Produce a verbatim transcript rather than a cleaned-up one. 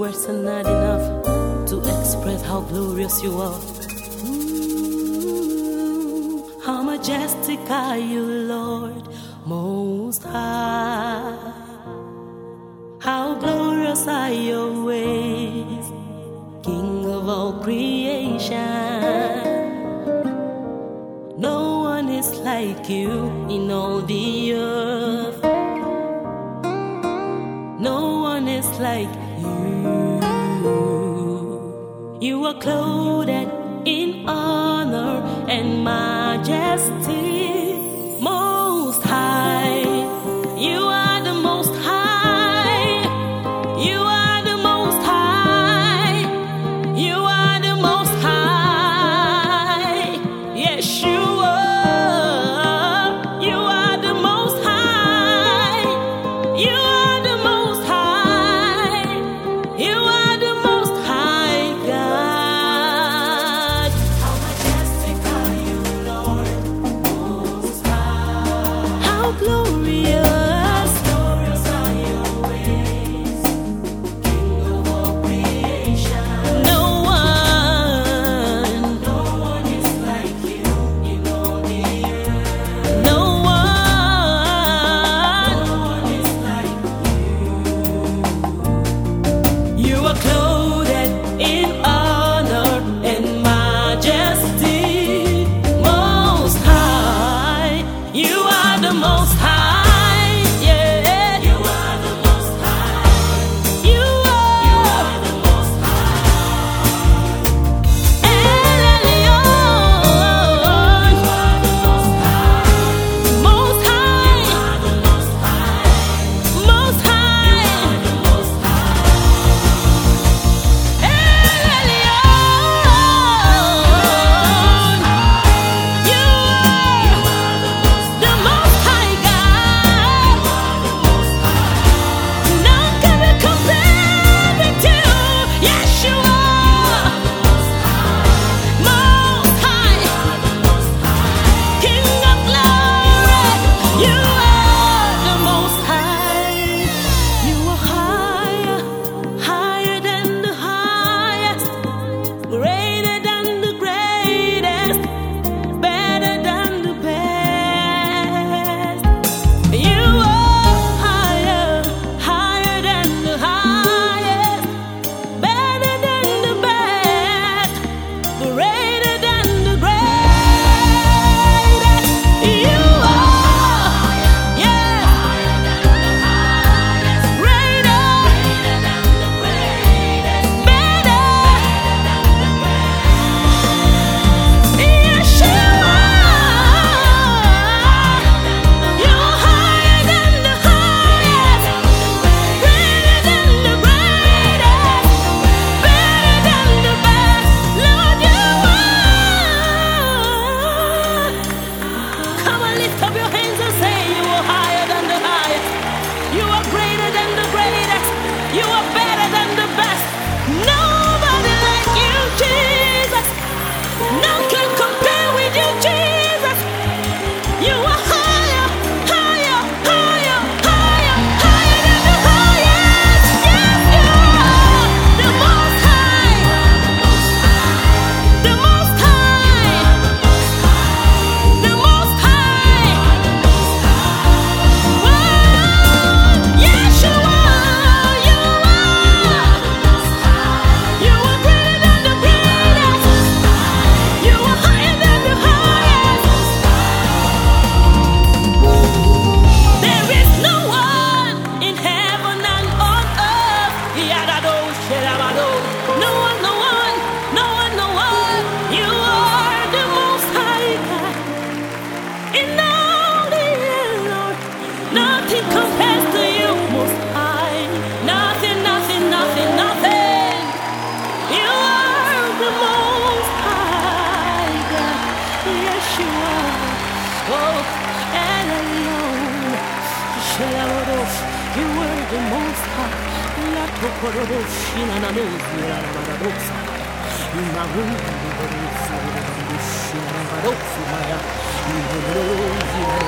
Words are not enough to express how glorious you are. Ooh, how majestic are you, Lord, most high. How glorious are your ways, King of all creation. No one is like you in all the earth. No one is like you. You are clothed in honor and majesty, most high. You are the most high. You are the most high. You are the most high. Yes, you are. You are the most high. You are the most high. You are the most high God. How majestic are you, Lord, most high. How glorious. Glorious are your ways, King of all creation. No one, no one is like you in all the earth. No one, no one is like you. You are clothed in honor and majesty, most high. You are the most high. Yeah. You are the most high. You are, you are the most high. El Elyon. You are the most high. Most high. You are the most high. Most high. You are the most high. El Elyon. You are, you are the most high God. None can be compared with you. Yes, you are most high, King of glory. You are the most high. You are higher, higher than the highest, greater than the greatest, better than the best. You are higher, higher than the highest, better than the best, greater than the greatest. You are, yeah, greater, better. Yes, you are. You're higher than the highest, greater than the greatest, better than the best. Lord, you are. Come on, lift up your hands and say you are higher than the highest. You are greater than the greatest. You are better than the best. Nobody like you, Jesus. None can compare with you, Jesus. You are higher, higher, higher, higher, higher than the highest. Yes, you are the most high, the most high, the most high. Whoa, yes, you are, you are, you are greater than the greatest. You are higher than the highest. There is no one in heaven and on earth. Yadado, shedabado. No one, no one, no one, no one. You are the most high God. In all the earth, Lord, nothing compares to you, most high. Nothing, nothing, nothing, nothing. You are the most high God. Yes, you are. Oh, and alone. Shalawadosh, you are the most high. La tokorodosh, inananos, ilanamadadosa. Imagun, ibadosa, ibadosh, inanabadosa, maya. Ibadosh,